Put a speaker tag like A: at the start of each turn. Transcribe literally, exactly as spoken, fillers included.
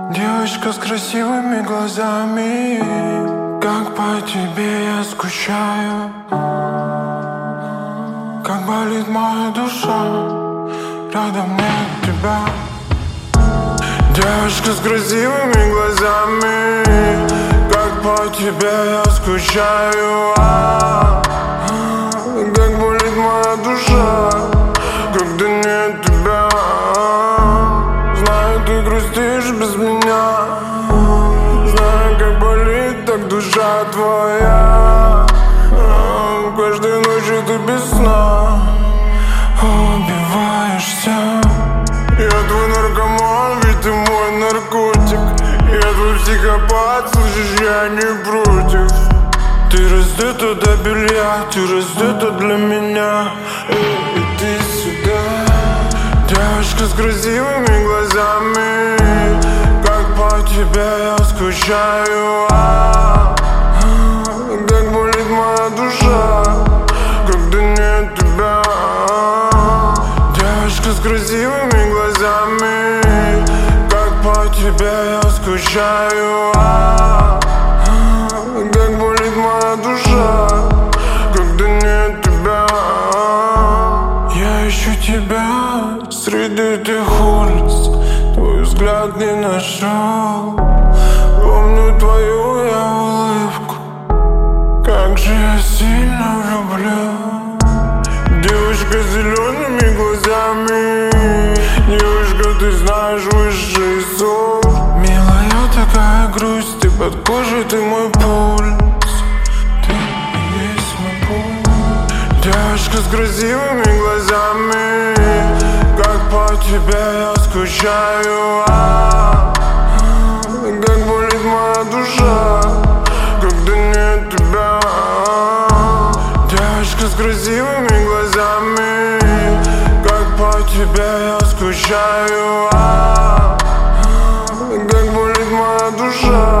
A: Девочка с красивыми глазами, как по тебе я скучаю, как болит моя душа, рядом нет тебя. Девочка с красивыми глазами, как по тебе я скучаю, а, а, как болит моя душа, когда нет тебя. Знаю, ты грустишь без меня, знаю, как болит так душа твоя. Каждой ночью ты без сна убиваешься. Я твой наркоман, ведь ты мой наркотик. Я твой психопат, слышишь, я не против. Ты раздета до белья, ты раздета для меня. Эй, иди сюда. Девочка с красивыми глазами, как по тебе я скучаю, а, а, как болит моя душа, когда нет тебя. Девочка с красивыми глазами, как по тебе я скучаю, а, а, как болит моя душа, когда нет тебя. Я ищу тебя среди этих улиц, твой взгляд не нашел. Помню твою я улыбку, как же я сильно люблю. Девушка с зелеными глазами, девушка, ты знаешь высший сон. Милая такая грусть, ты под кожей, ты мой пульс, ты и есть мой пульс. Девушка с красивыми глазами, как по тебе я скучаю, а, а, как болит моя душа, когда нет тебя. Девушка с красивыми глазами, как по тебе я скучаю, а, а, как болит моя душа.